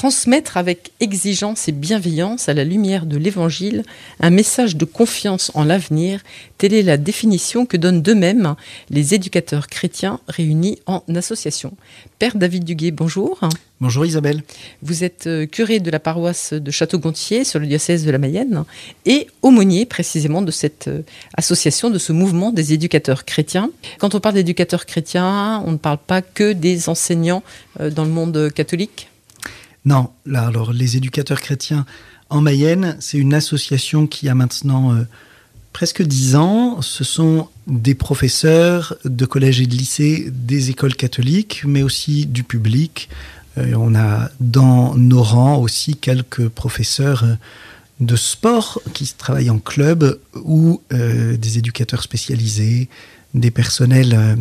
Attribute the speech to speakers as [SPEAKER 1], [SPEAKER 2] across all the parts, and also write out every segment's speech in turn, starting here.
[SPEAKER 1] Transmettre avec exigence et bienveillance à la lumière de l'Évangile un message de confiance en l'avenir, telle est la définition que donnent d'eux-mêmes les éducateurs chrétiens réunis en association. Père David Duguet, bonjour.
[SPEAKER 2] Bonjour Isabelle.
[SPEAKER 1] Vous êtes curé de la paroisse de Château-Gontier sur le diocèse de la Mayenne et aumônier précisément de cette association, de ce mouvement des éducateurs chrétiens. Quand on parle d'éducateurs chrétiens, on ne parle pas que des enseignants dans le monde catholique ?
[SPEAKER 2] Non, là, alors les éducateurs chrétiens en Mayenne, c'est une association qui a maintenant presque 10 ans. Ce sont des professeurs de collèges et de lycées, des écoles catholiques, mais aussi du public. On a dans nos rangs aussi quelques professeurs de sport qui travaillent en club ou des éducateurs spécialisés, des personnels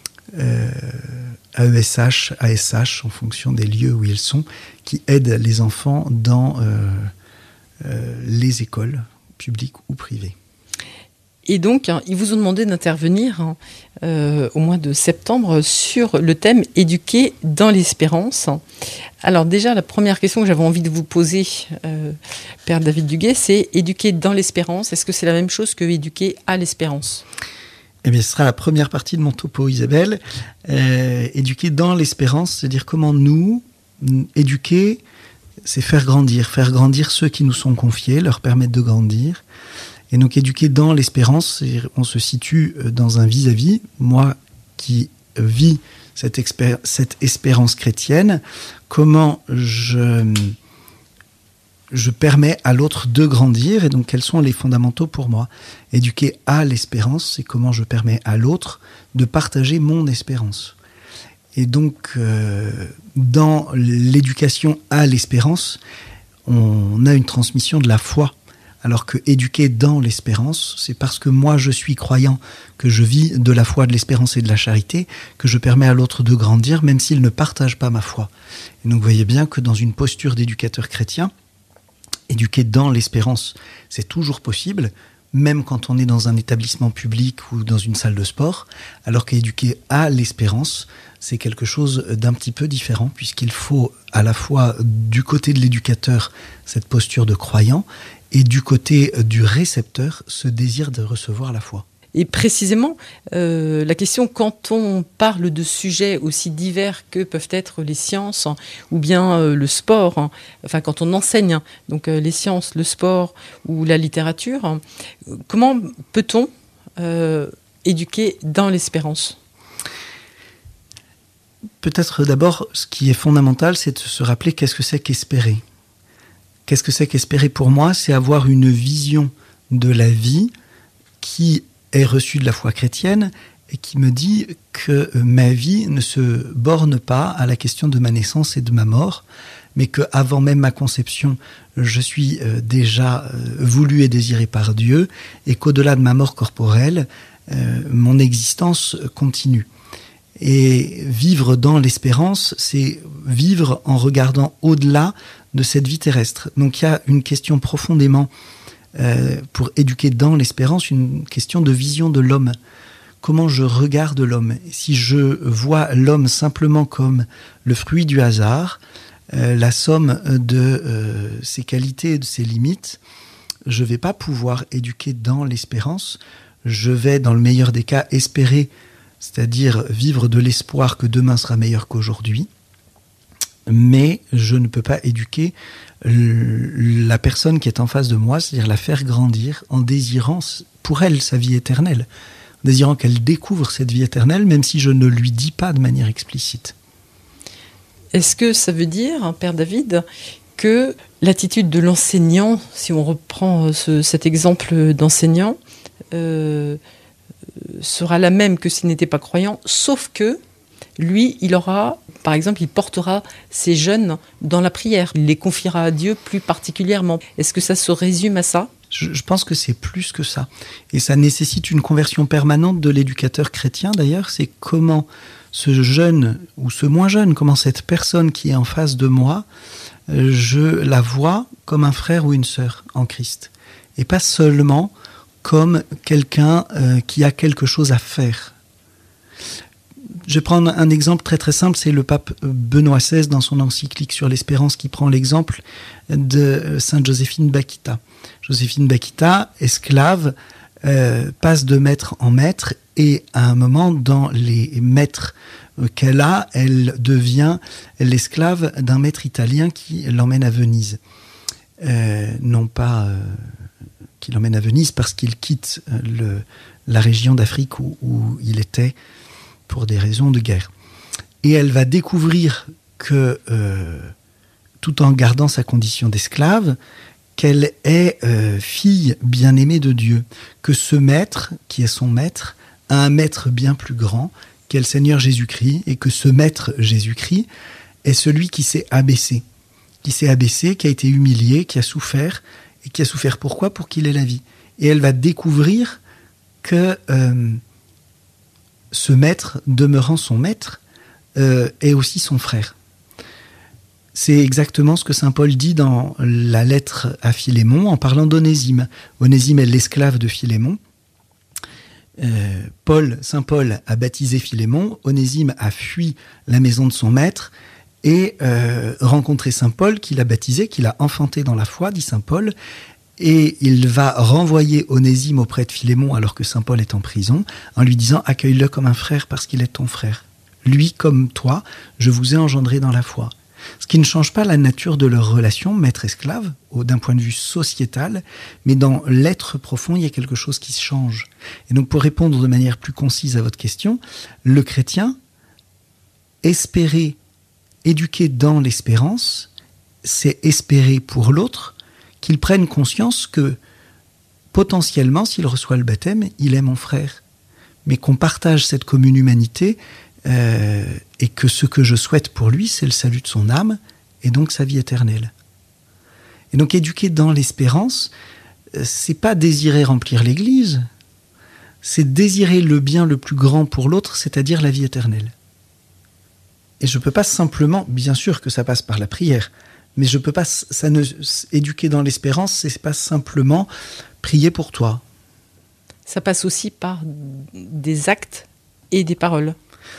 [SPEAKER 2] AESH, ASH, en fonction des lieux où ils sont, qui aident les enfants dans les écoles publiques ou privées.
[SPEAKER 1] Et donc, ils vous ont demandé d'intervenir au mois de septembre sur le thème « Éduquer dans l'espérance ». Alors déjà, la première question que j'avais envie de vous poser, Père David Duguet, c'est « Éduquer dans l'espérance ». Est-ce que c'est la même chose que « Éduquer à l'espérance » ?
[SPEAKER 2] Eh bien, ce sera la première partie de mon topo, Isabelle. Éduquer dans l'espérance, c'est-à-dire comment nous, éduquer, c'est faire grandir ceux qui nous sont confiés, leur permettre de grandir. Et donc, éduquer dans l'espérance, on se situe dans un vis-à-vis. Moi qui vis cette espérance chrétienne, comment je permets à l'autre de grandir, et donc quels sont les fondamentaux pour moi. Éduquer à l'espérance, c'est comment je permets à l'autre de partager mon espérance. Et donc, dans l'éducation à l'espérance, on a une transmission de la foi. Alors que éduquer dans l'espérance, c'est parce que moi je suis croyant, que je vis de la foi, de l'espérance et de la charité, que je permets à l'autre de grandir, même s'il ne partage pas ma foi. Et donc vous voyez bien que dans une posture d'éducateur chrétien, éduquer dans l'espérance, c'est toujours possible, même quand on est dans un établissement public ou dans une salle de sport, alors qu'éduquer à l'espérance, c'est quelque chose d'un petit peu différent, puisqu'il faut à la fois du côté de l'éducateur cette posture de croyant, et du côté du récepteur ce désir de recevoir la foi.
[SPEAKER 1] Et précisément, la question, quand on parle de sujets aussi divers que peuvent être les sciences ou bien le sport, enfin quand on enseigne donc les sciences, le sport ou la littérature, comment peut-on éduquer dans l'espérance ?
[SPEAKER 2] Peut-être d'abord, ce qui est fondamental, c'est de se rappeler qu'est-ce que c'est qu'espérer. Qu'est-ce que c'est qu'espérer pour moi ? C'est avoir une vision de la vie qui est reçue de la foi chrétienne et qui me dit que ma vie ne se borne pas à la question de ma naissance et de ma mort, mais qu'avant même ma conception, je suis déjà voulu et désiré par Dieu, et qu'au-delà de ma mort corporelle, mon existence continue. Et vivre dans l'espérance, c'est vivre en regardant au-delà de cette vie terrestre. Donc il y a une question profondément, pour éduquer dans l'espérance, une question de vision de l'homme. Comment je regarde l'homme ? Si je vois l'homme simplement comme le fruit du hasard, la somme de ses qualités et de ses limites, je ne vais pas pouvoir éduquer dans l'espérance. Je vais, dans le meilleur des cas, espérer, c'est-à-dire vivre de l'espoir que demain sera meilleur qu'aujourd'hui, mais je ne peux pas éduquer la personne qui est en face de moi, c'est-à-dire la faire grandir en désirant pour elle sa vie éternelle, en désirant qu'elle découvre cette vie éternelle, même si je ne lui dis pas de manière explicite.
[SPEAKER 1] Est-ce que ça veut dire, Père David, que l'attitude de l'enseignant, si on reprend cet exemple d'enseignant, sera la même que s'il n'était pas croyant, sauf que lui, il aura, par exemple, il portera ses jeunes dans la prière. Il les confiera à Dieu plus particulièrement. Est-ce que ça se résume à ça ?
[SPEAKER 2] Je pense que c'est plus que ça. Et ça nécessite une conversion permanente de l'éducateur chrétien, d'ailleurs. C'est comment ce jeune ou ce moins jeune, comment cette personne qui est en face de moi, je la vois comme un frère ou une sœur en Christ. Et pas seulement comme quelqu'un qui a quelque chose à faire. Je vais prendre un exemple très très simple, c'est le pape Benoît XVI dans son encyclique sur l'espérance qui prend l'exemple de Sainte Joséphine Bakhita. Joséphine Bakhita, esclave, passe de maître en maître et à un moment dans les maîtres qu'elle a, elle devient l'esclave d'un maître italien qui l'emmène à Venise. Non pas qui l'emmène à Venise parce qu'il quitte la région d'Afrique où il était pour des raisons de guerre. Et elle va découvrir que, tout en gardant sa condition d'esclave, qu'elle est fille bien-aimée de Dieu, que ce maître, qui est son maître, a un maître bien plus grand, qu'est le Seigneur Jésus-Christ, et que ce maître Jésus-Christ est celui qui s'est abaissé, qui a été humilié, qui a souffert, et qui a souffert pourquoi ? Pour qu'il ait la vie. Et elle va découvrir que ce maître, demeurant son maître, est aussi son frère. C'est exactement ce que saint Paul dit dans la lettre à Philémon en parlant d'Onésime. Onésime est l'esclave de Philémon. Saint Paul a baptisé Philémon. Onésime a fui la maison de son maître et rencontré saint Paul, qu'il a baptisé, qu'il a enfanté dans la foi, dit saint Paul. Et il va renvoyer Onésime auprès de Philémon alors que saint Paul est en prison, en lui disant « Accueille-le comme un frère parce qu'il est ton frère. Lui comme toi, je vous ai engendré dans la foi. » Ce qui ne change pas la nature de leur relation, maître-esclave, d'un point de vue sociétal, mais dans l'être profond, il y a quelque chose qui se change. Et donc pour répondre de manière plus concise à votre question, le chrétien, espérer, éduquer dans l'espérance, c'est espérer pour l'autre qu'il prenne conscience que potentiellement, s'il reçoit le baptême, il est mon frère. Mais qu'on partage cette commune humanité et que ce que je souhaite pour lui, c'est le salut de son âme et donc sa vie éternelle. Et donc éduquer dans l'espérance, c'est pas désirer remplir l'Église, c'est désirer le bien le plus grand pour l'autre, c'est-à-dire la vie éternelle. Et je peux pas simplement, bien sûr que ça passe par la prière, mais je peux pas, éduquer dans l'espérance, c'est pas simplement prier pour toi.
[SPEAKER 1] Ça passe aussi par des actes et des paroles.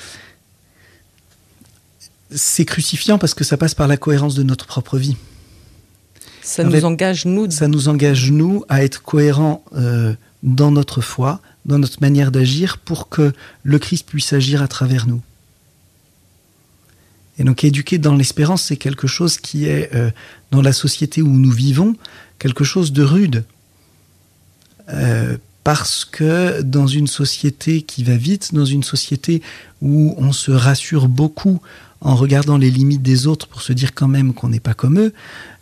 [SPEAKER 2] C'est crucifiant parce que ça passe par la cohérence de notre propre vie.
[SPEAKER 1] Ça nous engage,
[SPEAKER 2] nous, à être cohérents dans notre foi, dans notre manière d'agir, pour que le Christ puisse agir à travers nous. Et donc éduquer dans l'espérance, c'est quelque chose qui est, dans la société où nous vivons, quelque chose de rude. Parce que dans une société qui va vite, dans une société où on se rassure beaucoup en regardant les limites des autres pour se dire quand même qu'on n'est pas comme eux,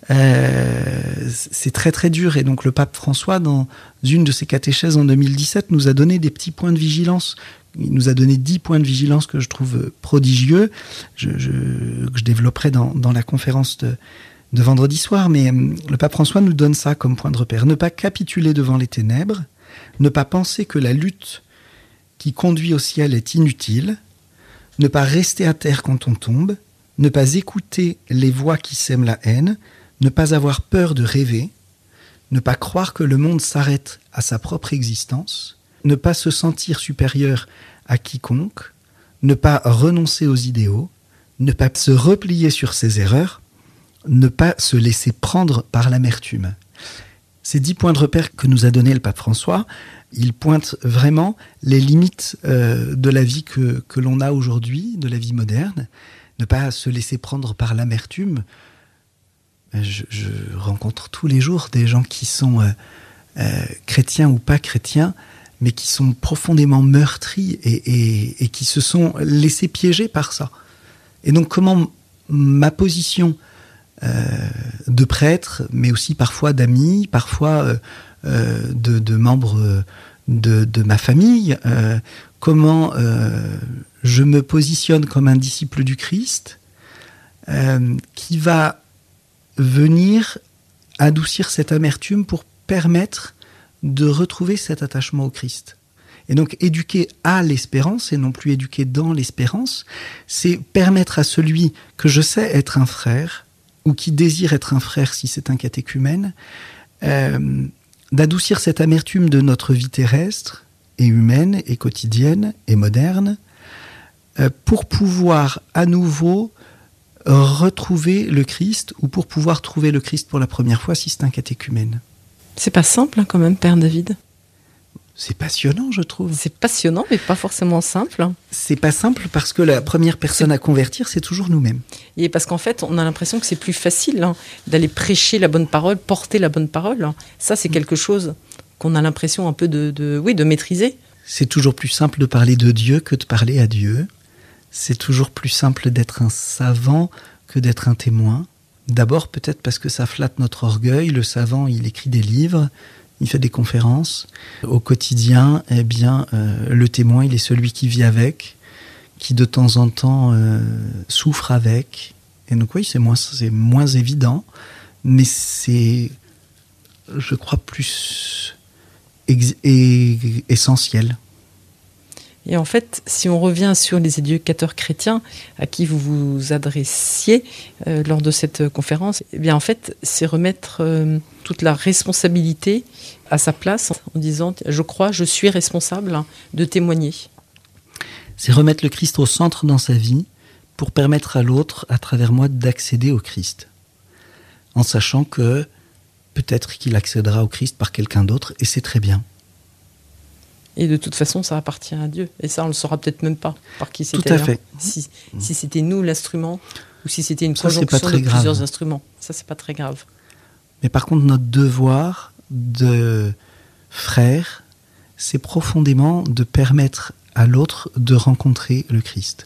[SPEAKER 2] c'est très très dur. Et donc le pape François, dans une de ses catéchèses en 2017, nous a donné des petits points de vigilance. Il nous a donné 10 points de vigilance que je trouve prodigieux, que je développerai dans la conférence de vendredi soir. Mais le pape François nous donne ça comme point de repère. Ne pas capituler devant les ténèbres, ne pas penser que la lutte qui conduit au ciel est inutile, ne pas rester à terre quand on tombe, ne pas écouter les voix qui sèment la haine, ne pas avoir peur de rêver, ne pas croire que le monde s'arrête à sa propre existence, ne pas se sentir supérieur à quiconque, ne pas renoncer aux idéaux, ne pas se replier sur ses erreurs, ne pas se laisser prendre par l'amertume. Ces 10 points de repère que nous a donné le pape François, ils pointent vraiment les limites de la vie que l'on a aujourd'hui, de la vie moderne. Ne pas se laisser prendre par l'amertume. Je rencontre tous les jours des gens qui sont chrétiens ou pas chrétiens, mais qui sont profondément meurtris et qui se sont laissés piéger par ça. Et donc comment ma position de prêtre, mais aussi parfois d'amis, parfois de membres de ma famille, comment je me positionne comme un disciple du Christ qui va venir adoucir cette amertume pour permettre de retrouver cet attachement au Christ. Et donc éduquer à l'espérance et non plus éduquer dans l'espérance, c'est permettre à celui que je sais être un frère ou qui désire être un frère si c'est un catéchumène, d'adoucir cette amertume de notre vie terrestre et humaine et quotidienne et moderne pour pouvoir à nouveau retrouver le Christ, ou pour pouvoir trouver le Christ pour la première fois si c'est un catéchumène.
[SPEAKER 1] C'est pas simple quand même, Père David.
[SPEAKER 2] C'est passionnant, je trouve.
[SPEAKER 1] C'est passionnant, mais pas forcément simple.
[SPEAKER 2] C'est pas simple parce que la première personne à convertir, c'est toujours nous-mêmes.
[SPEAKER 1] Et parce qu'en fait, on a l'impression que c'est plus facile d'aller prêcher la bonne parole, porter la bonne parole. Ça, c'est quelque chose qu'on a l'impression un peu de maîtriser.
[SPEAKER 2] C'est toujours plus simple de parler de Dieu que de parler à Dieu. C'est toujours plus simple d'être un savant que d'être un témoin. D'abord, peut-être parce que ça flatte notre orgueil. Le savant, il écrit des livres, il fait des conférences. Au quotidien, eh bien, le témoin, il est celui qui vit avec, qui de temps en temps souffre avec. Et donc oui, c'est moins évident, mais c'est, je crois, plus essentiel.
[SPEAKER 1] Et en fait, si on revient sur les éducateurs chrétiens à qui vous vous adressiez lors de cette conférence, eh bien en fait, c'est remettre toute la responsabilité à sa place en disant « je crois, je suis responsable de témoigner ».
[SPEAKER 2] C'est remettre le Christ au centre dans sa vie pour permettre à l'autre, à travers moi, d'accéder au Christ. En sachant que peut-être qu'il accédera au Christ par quelqu'un d'autre, et c'est très bien.
[SPEAKER 1] Et de toute façon, ça appartient à Dieu. Et ça, on ne le saura peut-être même pas par qui c'était.
[SPEAKER 2] Tout à fait.
[SPEAKER 1] Si c'était nous l'instrument, ou si c'était une conjonction de plusieurs instruments. Ça, c'est pas très grave.
[SPEAKER 2] Mais par contre, notre devoir de frère, c'est profondément de permettre à l'autre de rencontrer le Christ.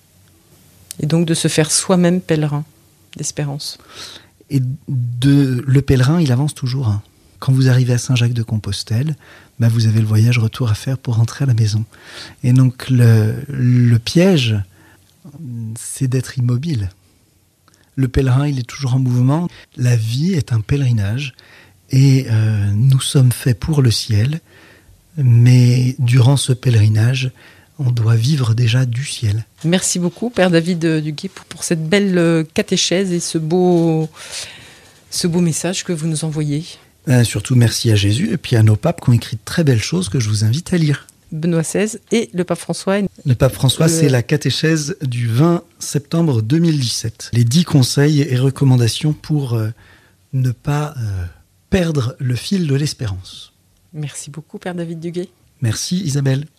[SPEAKER 1] Et donc de se faire soi-même pèlerin d'espérance.
[SPEAKER 2] Et le pèlerin, il avance toujours. Quand vous arrivez à Saint-Jacques-de-Compostelle, vous avez le voyage retour à faire pour rentrer à la maison. Et donc le piège, c'est d'être immobile. Le pèlerin, il est toujours en mouvement. La vie est un pèlerinage et nous sommes faits pour le ciel. Mais durant ce pèlerinage, on doit vivre déjà du ciel.
[SPEAKER 1] Merci beaucoup, Père David Duguay, pour cette belle catéchèse et ce beau message que vous nous envoyez.
[SPEAKER 2] Surtout merci à Jésus et puis à nos papes qui ont écrit de très belles choses que je vous invite à lire.
[SPEAKER 1] Benoît XVI et le pape François.
[SPEAKER 2] Le pape François, c'est la catéchèse du 20 septembre 2017. Les 10 conseils et recommandations pour ne pas perdre le fil de l'espérance.
[SPEAKER 1] Merci beaucoup, Père David Duguay.
[SPEAKER 2] Merci Isabelle.